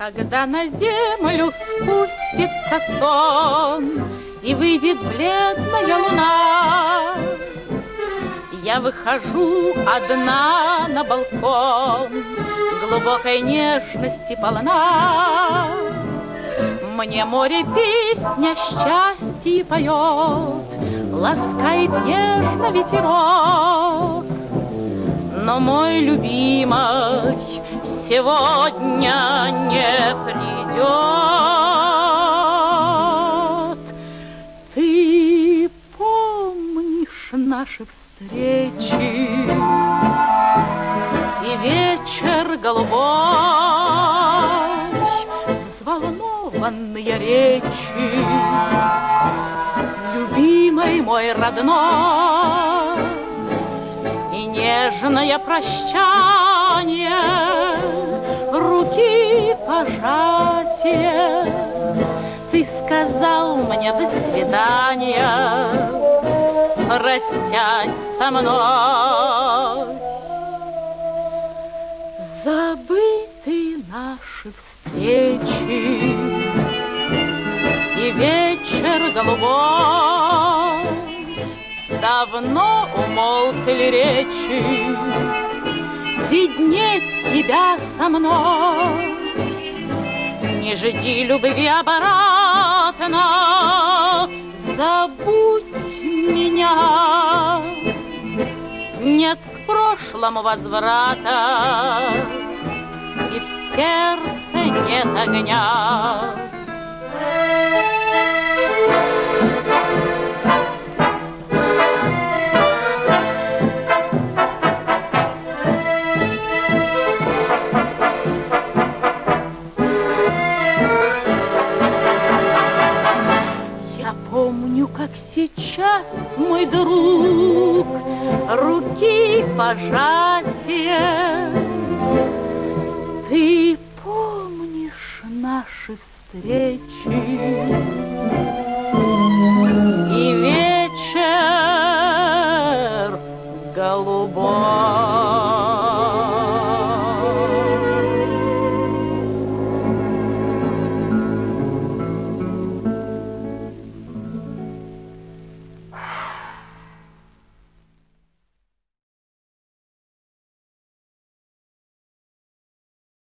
Когда на землю спустится сон и выйдет бледная луна, я выхожу одна на балкон, глубокой нежности полна. Мне море песня счастья поет, ласкает нежно ветерок. Но мой любимый сегодня не придет. Ты помнишь наши встречи и вечер голубой, взволнованные речи, любимый мой родной, и нежное прощание, руки пожатия. Ты сказал мне до свидания, простясь со мной. Забыты наши встречи и вечер голубой, давно умолкли речи, ведь нет тебя со мной. Не жди любви обратно, забудь меня. Нет к прошлому возврата, и в сердце нет огня. Помню, как сейчас, мой друг, руки пожатия. Ты помнишь наши встречи